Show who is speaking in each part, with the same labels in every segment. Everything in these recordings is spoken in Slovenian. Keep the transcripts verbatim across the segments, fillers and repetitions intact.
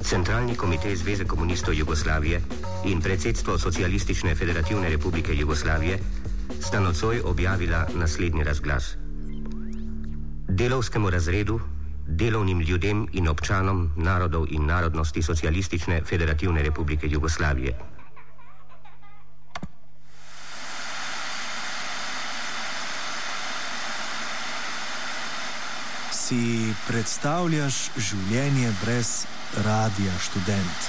Speaker 1: Centralni komitej Zveze komunistov Jugoslavije in predsedstvo Socialistične federativne republike Jugoslavije sta nocoj objavila naslednji razglas. Delavskemu razredu, delovnim ljudem in občanom narodov in narodnosti Socialistične federativne republike Jugoslavije.
Speaker 2: Si predstavljaš življenje brez Radia Študent?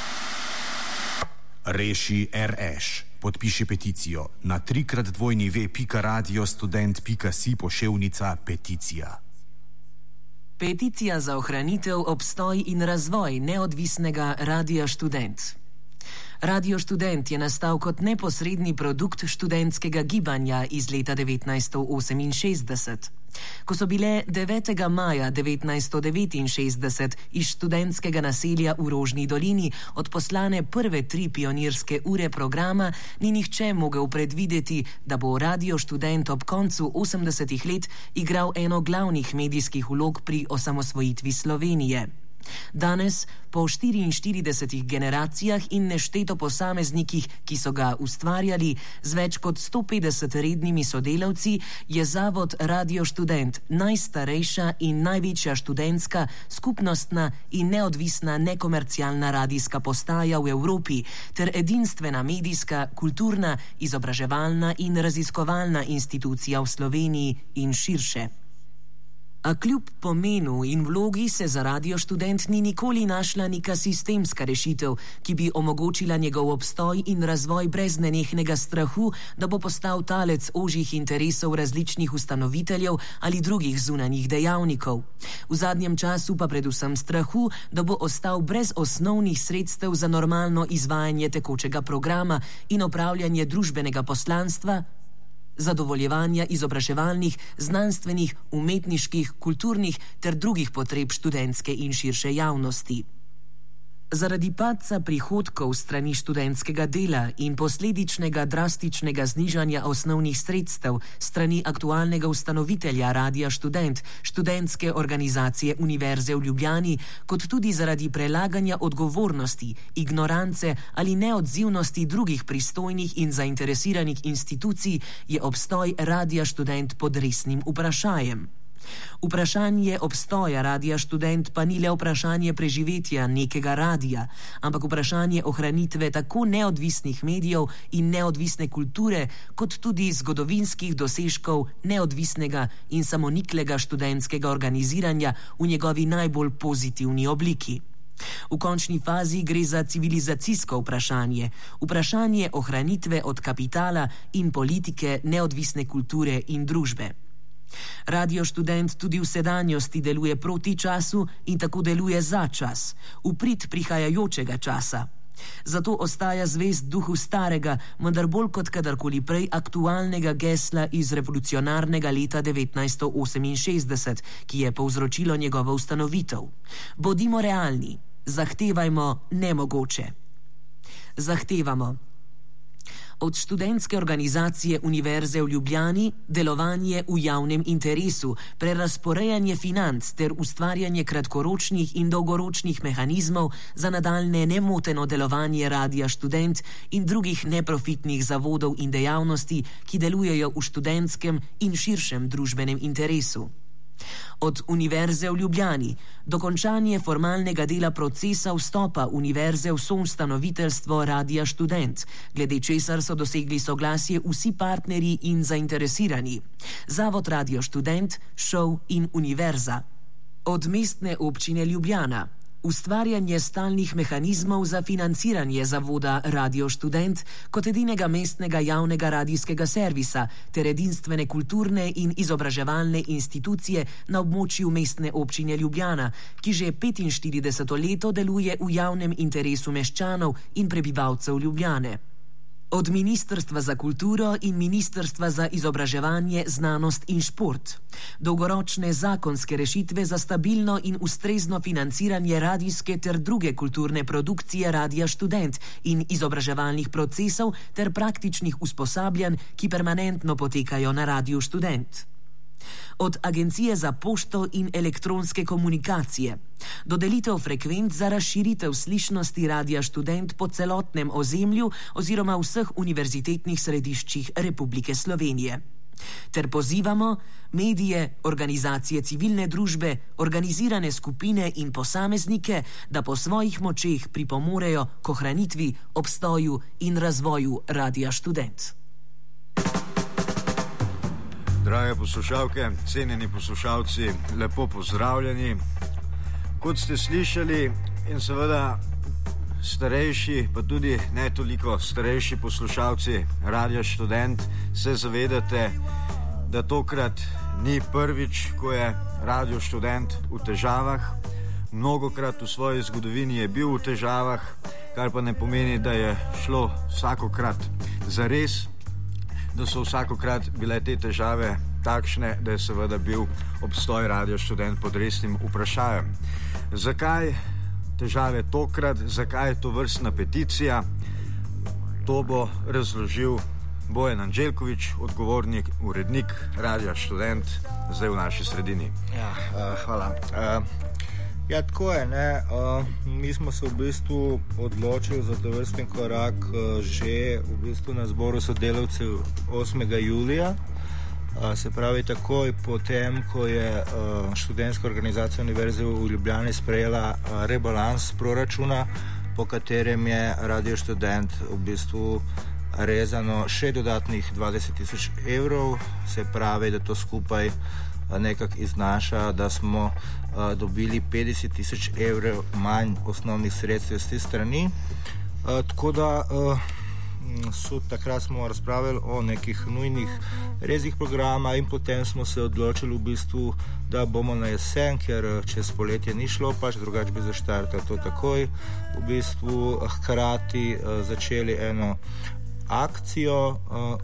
Speaker 3: Reši R Š. Podpiši peticijo na trikrat dvojni ve pika radiostudent pika si poševnica peticija.
Speaker 4: Peticija za ohranitev, obstoj in razvoj neodvisnega Radia Študent. Radio Študent je nastal kot neposredni produkt študentskega gibanja iz leta devetnajststo oseminšestdeset. Ko so bile devetega maja devetnajststo devetinšestdeset iz študentskega naselja v Rožni dolini odposlane prve tri pionirske ure programa, ni nihče mogel predvideti, da bo Radio Študent ob koncu osemdesetih let igral eno glavnih medijskih vlog pri osamosvojitvi Slovenije. Danes, po štiriinštiridesetih generacijah in nešteto posameznikih, ki so ga ustvarjali, z več kot sto petdeset rednimi sodelavci, je Zavod Radio Študent najstarejša in največja študentska, skupnostna in neodvisna nekomercialna radijska postaja v Evropi ter edinstvena medijska, kulturna, izobraževalna in raziskovalna institucija v Sloveniji in širše. A kljub pomenu in vlogi se za Radio Študent ni nikoli našla neka sistemska rešitev, ki bi omogočila njegov obstoj in razvoj brez nenehnega strahu, da bo postal talec ožjih interesov različnih ustanoviteljev ali drugih zunanjih dejavnikov. V zadnjem času pa predvsem strahu, da bo ostal brez osnovnih sredstev za normalno izvajanje tekočega programa in opravljanje družbenega poslanstva, zadovoljevanja izobraževalnih, znanstvenih, umetniških, kulturnih ter drugih potreb študentske in širše javnosti. Zaradi padca prihodkov strani študentskega dela in posledičnega drastičnega znižanja osnovnih sredstev strani aktualnega ustanovitelja Radia Študent, študentske organizacije Univerze v Ljubljani, kot tudi zaradi prelaganja odgovornosti, ignorance ali neodzivnosti drugih pristojnih in zainteresiranih institucij, je obstoj Radia Študent pod resnim vprašanjem. Vprašanje obstoja Radia Študent pa ni le vprašanje preživetja nekega radija, ampak vprašanje ohranitve tako neodvisnih medijev in neodvisne kulture, kot tudi zgodovinskih dosežkov neodvisnega in samoniklega študentskega organiziranja v njegovi najbolj pozitivni obliki. V končni fazi gre za civilizacijsko vprašanje, vprašanje ohranitve od kapitala in politike neodvisne kulture in družbe. Radio Študent tudi v sedanjosti deluje proti času in tako deluje za čas, v prid prihajajočega časa. Zato ostaja zvest duhu starega, vendar bolj kot kadarkoli prej aktualnega gesla iz revolucionarnega leta devetnajststo oseminšestdeset, ki je povzročilo njegovo ustanovitev. Bodimo realni, zahtevajmo nemogoče. Zahtevamo od študentske organizacije Univerze v Ljubljani delovanje v javnem interesu, prerazporejanje financ ter ustvarjanje kratkoročnih in dolgoročnih mehanizmov za nadaljne nemoteno delovanje Radia Študent in drugih neprofitnih zavodov in dejavnosti, ki delujejo v študentskem in širšem družbenem interesu. Od Univerze v Ljubljani dokončanje formalnega dela procesa vstopa Univerze v soustanoviteljstvo Radia Študent, glede česar so dosegli soglasje vsi partnerji in zainteresirani. Zavod Radio Študent, ŠOU in Univerza. Od Mestne občine Ljubljana ustvarjanje stalnih mehanizmov za financiranje zavoda Radio Študent kot edinega mestnega javnega radijskega servisa ter edinstvene kulturne in izobraževalne institucije na območju Mestne občine Ljubljana, ki že petinštirideseto leto deluje v javnem interesu meščanov in prebivalcev Ljubljane. Od Ministrstva za kulturo in Ministrstva za izobraževanje, znanost in šport. Dolgoročne zakonske rešitve za stabilno in ustrezno financiranje radijske ter druge kulturne produkcije Radia Študent in izobraževalnih procesov ter praktičnih usposabljanj, ki permanentno potekajo na Radiu Študent. Od Agencije za pošto in elektronske komunikacije, dodelitev frekvenc za razširitev slišnosti Radia Študent po celotnem ozemlju oziroma vseh univerzitetnih središčih Republike Slovenije. Ter pozivamo medije, organizacije civilne družbe, organizirane skupine in posameznike, da po svojih močeh pripomorejo k ohranitvi, obstoju in razvoju Radia Študent.
Speaker 5: Drage poslušalke, cenjeni poslušalci, lepo pozdravljeni. Kot ste slišali in seveda starejši, pa tudi ne toliko starejši poslušalci Radia Študent, se zavedate, da tokrat ni prvič, ko je Radio Študent v težavah. Mnogokrat v svoji zgodovini je bil v težavah, kar pa ne pomeni, da je šlo vsakokrat zares, da so vsakokrat bile te težave takšne, da je seveda bil obstoj Radio Študent pod resnim vprašanjem. Zakaj težave tokrat, zakaj je to vrstna peticija? To bo razložil Bojan Anđelković, odgovornik, urednik Radia Študent, zdaj v naši sredini.
Speaker 6: Ja, uh, hvala. Uh, ja, tako je, ne. Uh, mi smo se v bistvu odločili za to vrsten korak uh, že v bistvu na zboru sodelavcev osmega julija. Uh, se pravi, takoj po tem, ko je uh, študentska organizacija Univerze v Ljubljani sprejela uh, rebalans proračuna, po katerem je Radio Študent v bistvu rezano še dodatnih dvajset tisoč evrov, se pravi, da to skupaj uh, nekako iznaša, da smo uh, dobili petdeset tisoč evrov manj osnovnih sredstev z te strani. Uh, tako da uh, So, takrat smo razpravljali o nekih nujnih rezih programa in potem smo se odločili v bistvu, da bomo na jesen, ker čez poletje ni šlo, pač drugače bi zaštartali to takoj, v bistvu hkrati uh, začeli eno akcijo, uh,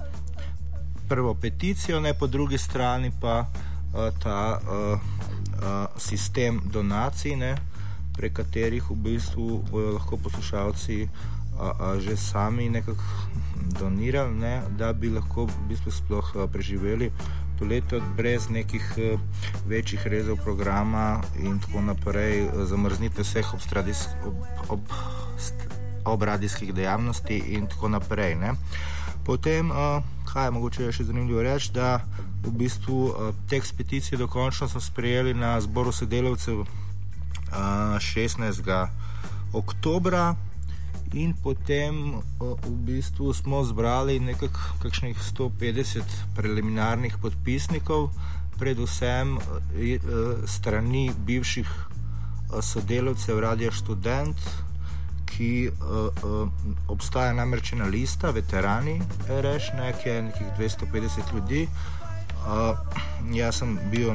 Speaker 6: prvo peticijo, ne, po drugi strani pa uh, ta uh, uh, sistem donacij, ne, prek katerih v bistvu bojo lahko poslušalci A, a že sami nekako donirali, ne, da bi lahko v bistvu sploh a, preživeli to leto brez nekih a, večjih rezov programa in tako naprej, zamrznitve vseh obstradis, ob, ob, ob radijskih dejavnosti in tako naprej. Ne. Potem, a, kaj je mogoče še zanimivo reči, da v bistvu a, tekst peticije dokončno smo sprejeli na zboru sodelavcev a, šestnajstega oktobra. In potem v bistvu smo zbrali nekak kakšnih sto petdeset preliminarnih podpisnikov, predvsem strani bivših sodelavcev Radia Študent, ki obstaja namreč ena lista, veterani R Š, ki je nekih dvesto petdeset ljudi. Jaz sem bil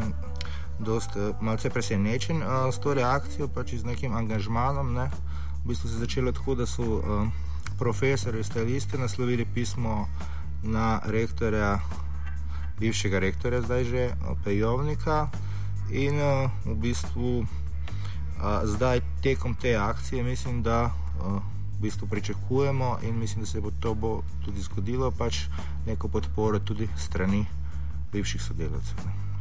Speaker 6: dosti malce presenečen s to reakcijo, pač z nekim angažmanom, ne. V bistvu se je začelo tako, da so uh, profesori iz te liste naslovili pismo na rektorja, bivšega rektorja zdaj že, Pejovnika, in uh, v bistvu uh, zdaj tekom te akcije mislim, da uh, v bistvu pričakujemo in mislim, da se bo to bo tudi zgodilo, pač neko podporo tudi strani bivših sodelavcev.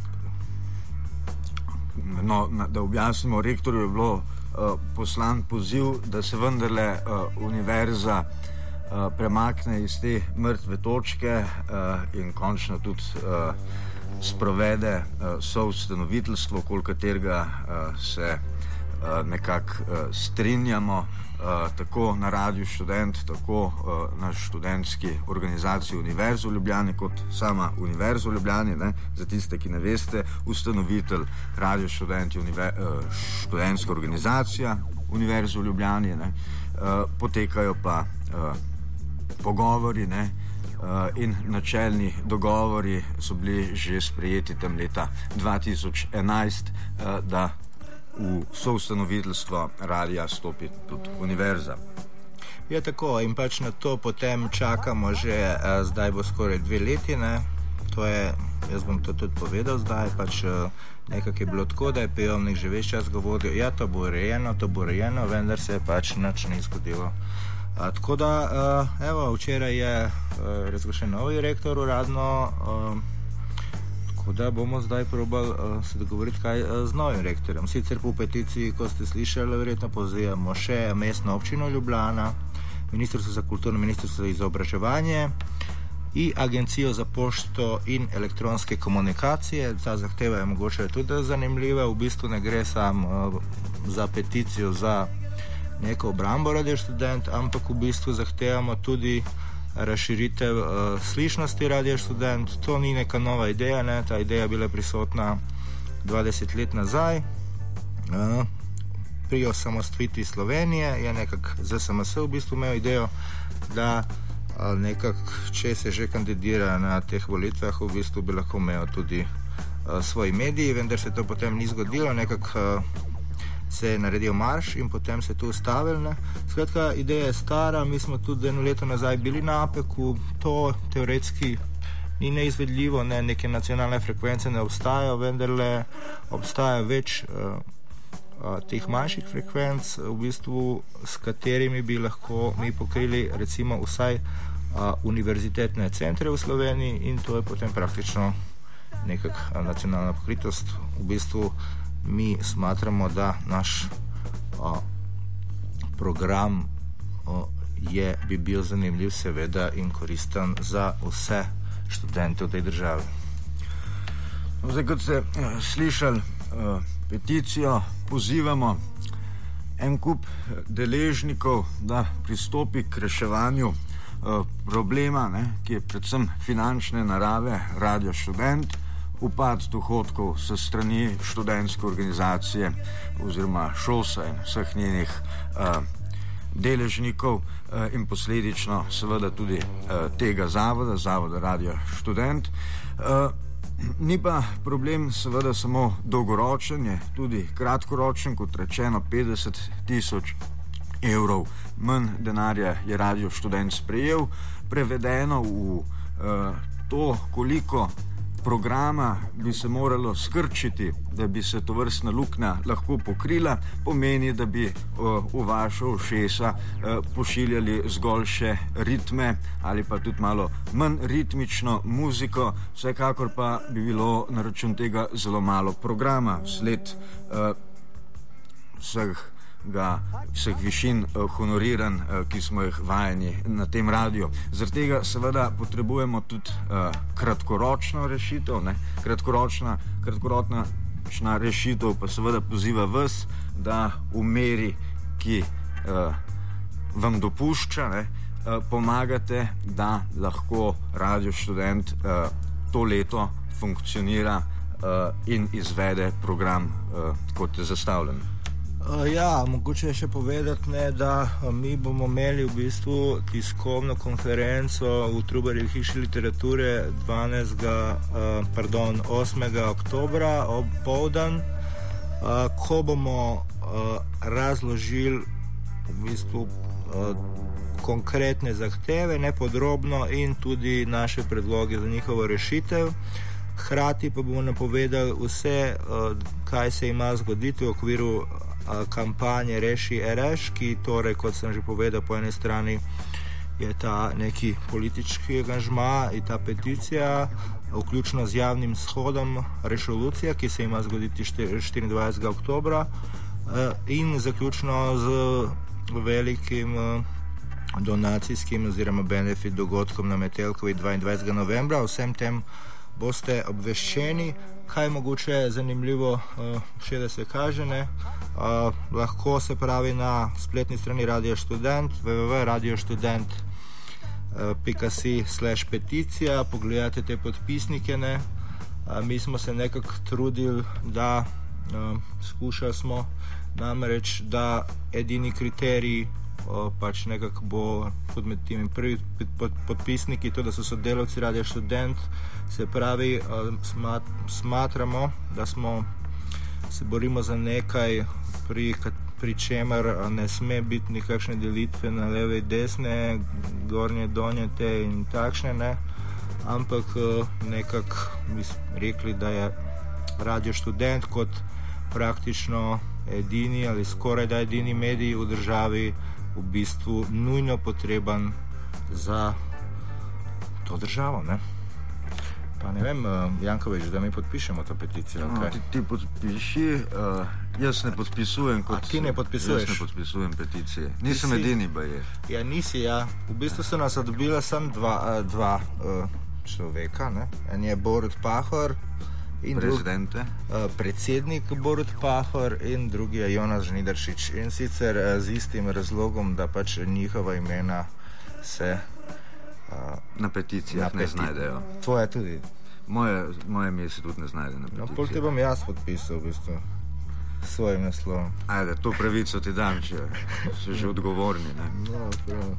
Speaker 5: No, da objasnimo, rektorju je bilo uh, poslan poziv, da se vendarle uh, univerza uh, premakne iz te mrtve točke uh, in končno tudi uh, sprovede uh, soustanoviteljstvo, okoli katerega uh, se uh, nekako uh, strinjamo, uh, tako na Radiu Študent, tako uh, na študentski organizaciji Univerze v Ljubljani, kot sama Univerza v Ljubljani. Ne? Za tiste, ki ne veste, ustanovitelj Radio Študent je univer, uh, študentska organizacija Univerze v Ljubljani, ne? Uh, potekajo pa uh, pogovori, ne? Uh, in načelni dogovori so bili že sprejeti tam leta dva tisoč enajst, uh, da v soustanoviteljstvo radia stopi tudi univerza.
Speaker 6: Je tako, in pač na to potem čakamo že, uh, zdaj bo skoraj dve leti, ne? To je, jaz bom to tudi povedal zdaj, pač uh, nekako je bilo tako, da je Pejovnik že ves čas govoril, ja, to bo urejeno, to bo urejeno, vendar se pač nič ni zgodilo. A, tako da, uh, evo, včeraj je uh, razglašen novi rektor uradno, uh, Tako da bomo zdaj probali uh, se dogovoriti, kaj uh, z novim rektorjem. Sicer po peticiji, ko ste slišali, verjetno pozivamo še mestno občino Ljubljana, Ministrstvo za kulturo, Ministrstvo za izobraževanje in Agencijo za pošto in elektronske komunikacije. Ta zahteva je mogoče tudi zanimljiva. V bistvu ne gre samo uh, za peticijo za neko obrambo Radio Študent, ampak v bistvu zahtevamo tudi razširitev uh, slišnosti Radio Študent. To ni neka nova ideja, ne? Ta ideja je bila prisotna dvajset let nazaj. Uh, pri osamostvitvi Slovenije je nekako Z S M S v bistvu imel idejo, da uh, nekako, če se že kandidira na teh volitvah, v bistvu bi lahko imel tudi uh, svoj medij, vendar se to potem ni zgodilo, nekako uh, se je naredil marš in potem se je to ustavilo. Skratka, ideja je stara, mi smo tudi eno leto nazaj bili na APEK-u, to teoretski ni neizvedljivo, ne, neke nacionalne frekvence ne obstajajo, vendarle obstaja več uh, uh, teh manjših frekvenc, v bistvu, s katerimi bi lahko mi pokrili recimo vsaj uh, univerzitetne centre v Sloveniji in to je potem praktično nekak nacionalna pokritost. V bistvu mi smatramo, da naš o, program o, je, bi bil zanimljiv seveda in koristen za vse študente v tej državi.
Speaker 5: Zdaj, kot ste uh, slišali, uh, peticijo pozivamo en kup deležnikov, da pristopi k reševanju uh, problema, ne, ki je predvsem finančne narave Radio Študent, upad dohodkov s strani študentske organizacije oziroma ŠOS-a in vseh njenih uh, deležnikov uh, in posledično seveda tudi uh, tega zavoda, zavoda Radio Študent. Uh, ni pa problem seveda samo dolgoročen, je tudi kratkoročen, kot rečeno petdeset tisoč evrov manj denarja je Radio Študent sprejel, prevedeno v uh, to, koliko programa bi se moralo skrčiti, da bi se to vrstna luknja lahko pokrila, pomeni, da bi uh, v vaša ušesa uh, pošiljali zgolj še ritme ali pa tudi malo manj ritmično muziko, vsekakor pa bi bilo na račun tega zelo malo programa, sled uh, vseh Ga, vseh višin uh, honoriran, uh, ki smo jih vajeni na tem radiju. Zaradi tega seveda potrebujemo tudi uh, kratkoročno rešitev, ne? Kratkoročna, kratkoročna rešitev pa seveda poziva vas, da v meri, ki uh, vam dopušča, ne, uh, pomagate, da lahko Radio Študent uh, to leto funkcionira uh, in izvede program, uh, kot je zastavljen.
Speaker 6: Uh, ja, mogoče je še povedati, ne, da uh, mi bomo imeli v bistvu tiskovno konferenco v Trubarjevi hiši literature dvanajstega, uh, pardon, osmega oktobra ob poldan, uh, ko bomo uh, razložili v bistvu uh, konkretne zahteve, nepodrobno in tudi naše predloge za njihovo rešitev. Hkrati pa bomo napovedali vse, uh, kaj se ima zgoditi v okviru kampanje Reši Ereš, ki torej, kot sem že povedal, po eni strani je ta neki politički angažma in ta peticija, vključno z javnim shodom Resolucija, ki se ima zgoditi štiriindvajsetega oktobra in zaključno z velikim donacijskim oziroma benefit dogodkom na Metelkovi dvaindvajsetega novembra. Vsem tem boste obveščeni. Kaj mogoče zanimljivo še da se kaže, ne? Uh, lahko se pravi na spletni strani Radio Študent w w w pika radio študent pika si slash peticija, pogledate te podpisnike, ne? Uh, mi smo se nekako trudili, da uh, skušali smo namreč, da edini kriterij uh, pač nekako bo tudi med temi prvi pod, podpisniki, to, da so sodelavci Radio Študent, se pravi, uh, smat, smatramo, da smo se borimo za nekaj, pri, pri čemer ne sme biti nikakšne delitve na leve in desne, gornje, donje in takšne, ne, ampak nekako bi rekli, da je Radio Študent kot praktično edini ali skoraj da edini medij v državi v bistvu nujno potreben za to državo, ne. Pa ne vem, Jankovič, da mi podpišemo to peticijo.
Speaker 5: No, ti, ti podpiši, uh, jaz ne podpisujem kot...
Speaker 6: A ti ne podpisuješ?
Speaker 5: Jaz ne podpisujem peticije. Nisem
Speaker 6: Nisi?
Speaker 5: edini, baje.
Speaker 6: Ja, nisi, ja. V bistvu so nas dobila sem dva, dva uh, človeka, ne? En je Borut Pahor in
Speaker 5: Prezidente.
Speaker 6: Drug, uh, predsednik Borut Pahor in drugi je Jonas Žnidaršič. In sicer uh, z istim razlogom, da pač njihova imena se... Uh,
Speaker 5: na peticijah ne peti... znajdejo.
Speaker 6: Tvoje tudi.
Speaker 5: Moje, moje ime se tudi ne znajde na peticijah.
Speaker 6: No, pol te bom jaz podpisal v bistvu s svojim naslovom.
Speaker 5: Ajde, to pravico ti dam, če si že odgovorni. Ne?
Speaker 6: No, prav.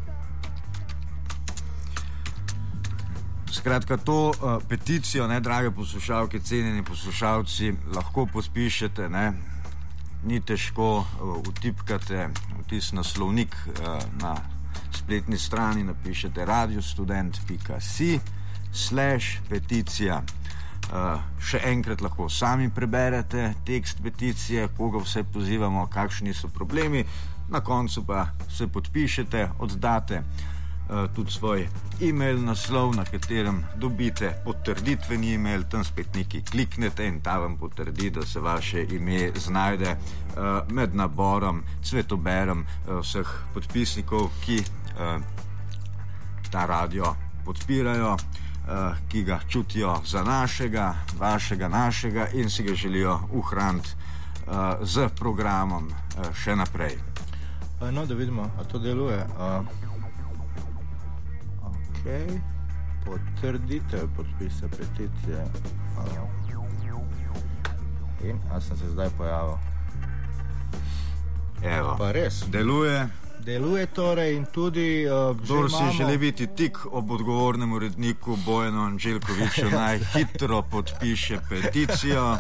Speaker 5: Skratka, to uh, peticijo, ne, drage poslušalke, cenjeni poslušalci, lahko podpišete, ne? Ni težko, uh, vtipkate vtis naslovnik uh, na spletni strani, napišete radiostudent pika si slash peticija. Uh, še enkrat lahko sami preberete tekst peticije, koga vse pozivamo, kakšni so problemi, na koncu pa se podpišete, oddate uh, tudi svoj e-mail naslov, na katerem dobite potrditveni e-mail, tam spet nekaj kliknete in ta vam potrdi, da se vaše ime znajde uh, med naborom, cvetoberem uh, vseh podpisnikov, ki uh, ta radio podpirajo, uh, ki ga čutijo za našega, vašega, našega in si ga želijo ohraniti uh, z programom uh, še naprej.
Speaker 6: Uh, no, da vidimo, a to deluje. Uh, ok, potrditev podpisa peticije. Uh, in, a sem se zdaj pojavil.
Speaker 5: Evo,
Speaker 6: pa res.
Speaker 5: Deluje.
Speaker 6: Deluje torej in tudi... Uh,
Speaker 5: Kdor si
Speaker 6: imamo... želi
Speaker 5: biti tik ob odgovornem uredniku Bojanu Anželjkoviču, naj hitro podpiše peticijo.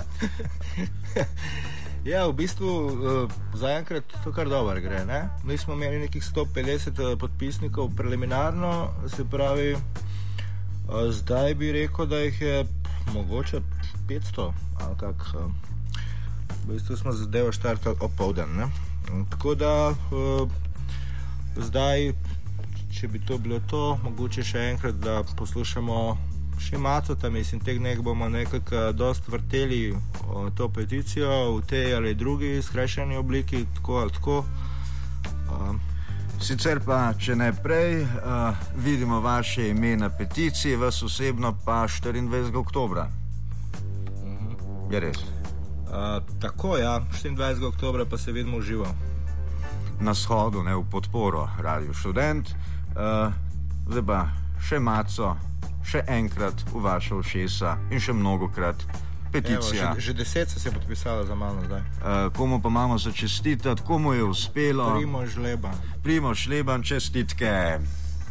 Speaker 6: Ja, v bistvu uh, zaenkrat to kar dobro gre, ne? Mi smo imeli nekih sto petdeset uh, podpisnikov preliminarno, se pravi, uh, zdaj bi rekel, da jih je pff, mogoče petsto, ali kak. Uh, v bistvu smo zadevo štartali opoldan, ne? Tako da... Uh, Zdaj, če bi to bilo to, mogoče še enkrat, da poslušamo še Macota, mislim, teh dneh bomo nekako dost vrteli o, to peticijo v tej ali drugi skrajšani obliki, tako ali tako. Um.
Speaker 5: Sicer pa, če ne prej, uh, vidimo vaše ime na peticiji, vas osebno pa štiriindvajsetega oktobra. Uh-huh. Je res?
Speaker 6: Uh, tako, ja, štiriindvajsetega oktobra pa se vidimo v živo.
Speaker 5: Na shodu, ne, v podporo Radio Študent. Uh, zdaj pa še Maco, še enkrat v vaša ušesa in še mnogokrat peticija.
Speaker 6: Evo, že, že deset se je podpisalo za mano zdaj.
Speaker 5: Uh, komu pa imamo za čestitati, komu je uspelo?
Speaker 6: Primož Leban.
Speaker 5: Primož Leban, čestitke.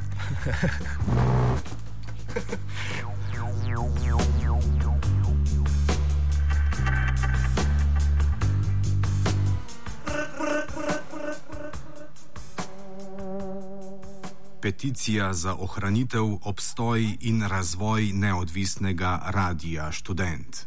Speaker 3: Peticija za ohranitev, obstoj in razvoj neodvisnega Radia Študent.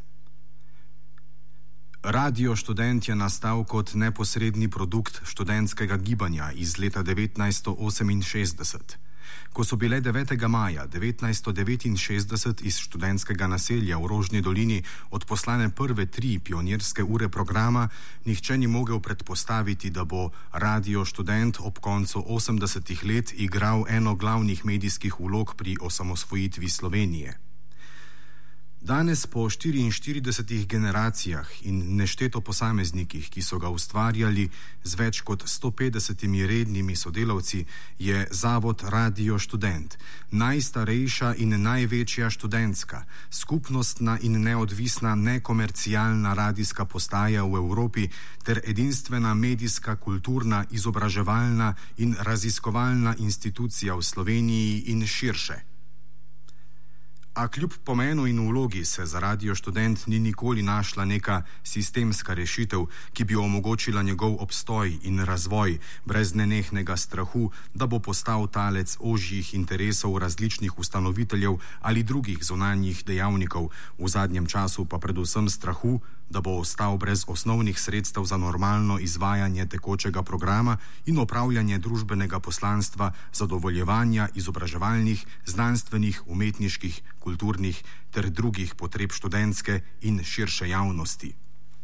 Speaker 3: Radio Študent je nastal kot neposredni produkt študentskega gibanja iz leta devetnajststo oseminšestdeset. Ko so bile devetega maja devetnajststo devetinšestdeset iz študentskega naselja v Rožni dolini odposlane prve tri pionirske ure programa, nihče ni mogel predpostaviti, da bo Radio Študent ob koncu osemdesetih let igral eno glavnih medijskih vlog pri osamosvojitvi Slovenije. Danes po štiriinštiridesetih generacijah in nešteto posameznikih, ki so ga ustvarjali z več kot sto petdesetimi rednimi sodelavci, je Zavod Radio Študent najstarejša in največja študentska, skupnostna in neodvisna nekomercialna radijska postaja v Evropi ter edinstvena medijska, kulturna, izobraževalna in raziskovalna institucija v Sloveniji in širše. A kljub pomenu in vlogi se za Radio Študent ni nikoli našla neka sistemska rešitev, ki bi omogočila njegov obstoj in razvoj brez nenehnega strahu, da bo postal talec ožjih interesov različnih ustanoviteljev ali drugih zunanjih dejavnikov, v zadnjem času pa predvsem strahu, da bo ostal brez osnovnih sredstev za normalno izvajanje tekočega programa in opravljanje družbenega poslanstva, zadovoljevanja izobraževalnih, znanstvenih, umetniških, kulturnih ter drugih potreb študentske in širše javnosti.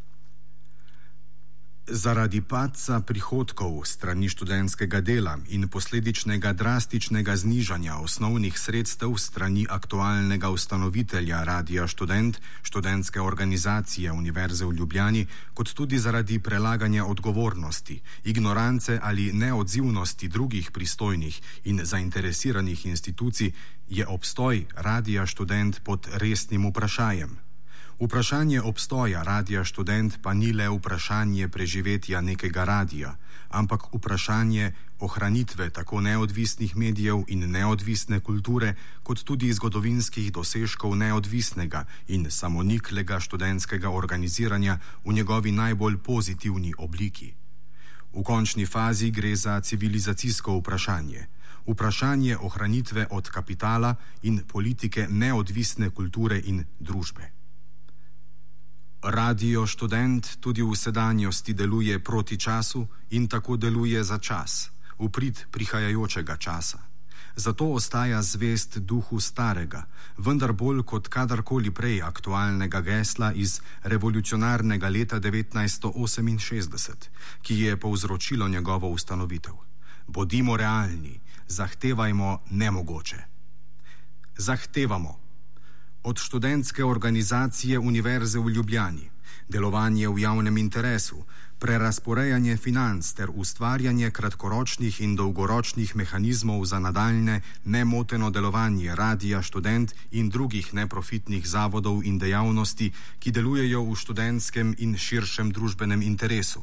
Speaker 3: Zaradi padca prihodkov strani študentskega dela in posledičnega drastičnega znižanja osnovnih sredstev strani aktualnega ustanovitelja Radia Študent, študentske organizacije Univerze v Ljubljani, kot tudi zaradi prelaganja odgovornosti, ignorance ali neodzivnosti drugih pristojnih in zainteresiranih institucij, je obstoj Radia Študent pod resnim vprašanjem. Vprašanje obstoja Radia Študent pa ni le vprašanje preživetja nekega radija, ampak vprašanje ohranitve tako neodvisnih medijev in neodvisne kulture, kot tudi zgodovinskih dosežkov neodvisnega in samoniklega študentskega organiziranja v njegovi najbolj pozitivni obliki. V končni fazi gre za civilizacijsko vprašanje. Vprašanje ohranitve od kapitala in politike neodvisne kulture in družbe. Radio Študent tudi v sedanjosti deluje proti času in tako deluje za čas, v prid prihajajočega časa. Zato ostaja zvest duhu starega, vendar bolj kot kadarkoli prej aktualnega gesla iz revolucionarnega leta devetnajststo oseminšestdeset, ki je povzročilo njegovo ustanovitev. Bodimo realni, zahtevajmo nemogoče. Zahtevamo od študentske organizacije Univerze v Ljubljani delovanje v javnem interesu, prerasporejanje financ ter ustvarjanje kratkoročnih in dolgoročnih mehanizmov za nadaljne nemoteno delovanje Radia Študent in drugih neprofitnih zavodov in dejavnosti, ki delujejo v študentskem in širšem družbenem interesu.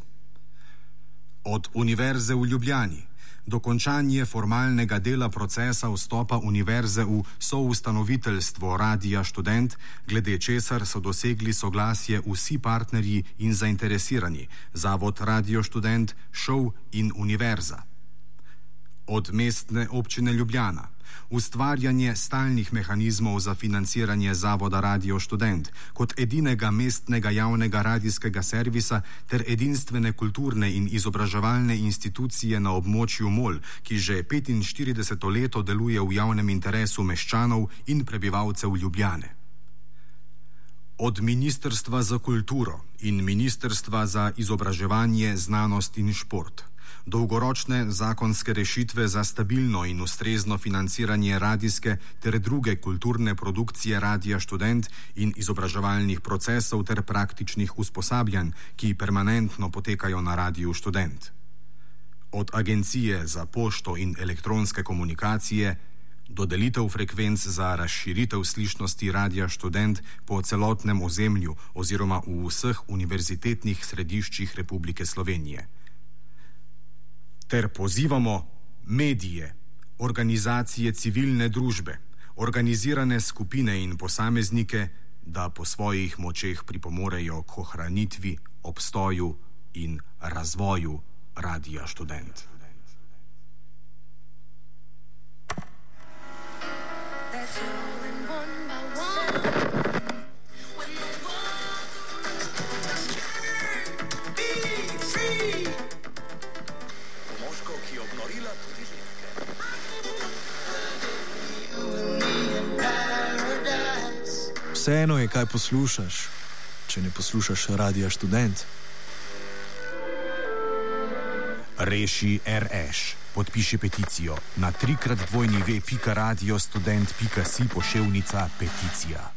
Speaker 3: Od Univerze v Ljubljani dokončanje formalnega dela procesa vstopa Univerze v soustanoviteljstvo Radia Študent, glede česar so dosegli soglasje vsi partnerji in zainteresirani, Zavod Radio Študent, ŠOU in Univerza. Od Mestne občine Ljubljana ustvarjanje stalnih mehanizmov za financiranje Zavoda Radio Študent kot edinega mestnega javnega radijskega servisa ter edinstvene kulturne in izobraževalne institucije na območju MOL, ki že petinštirideseto leto deluje v javnem interesu meščanov in prebivalcev Ljubljane. Od Ministrstva za kulturo in Ministrstva za izobraževanje, znanost in šport dolgoročne zakonske rešitve za stabilno in ustrezno financiranje radijske ter druge kulturne produkcije Radia Študent in izobraževalnih procesov ter praktičnih usposabljanj, ki permanentno potekajo na Radiu Študent. Od Agencije za pošto in elektronske komunikacije dodelitev frekvenc za razširitev slišnosti Radia Študent po celotnem ozemlju oziroma v vseh univerzitetnih središčih Republike Slovenije. Ter pozivamo medije, organizacije civilne družbe, organizirane skupine in posameznike, da po svojih močeh pripomorejo k ohranitvi, obstoju in razvoju Radia Študent.
Speaker 2: Vseeno je, kaj poslušaš, če ne poslušaš Radia Študent.
Speaker 3: Reši R Š. Podpiši peticijo na trikrat dvojni ve pika radio student pika si poševnica peticija.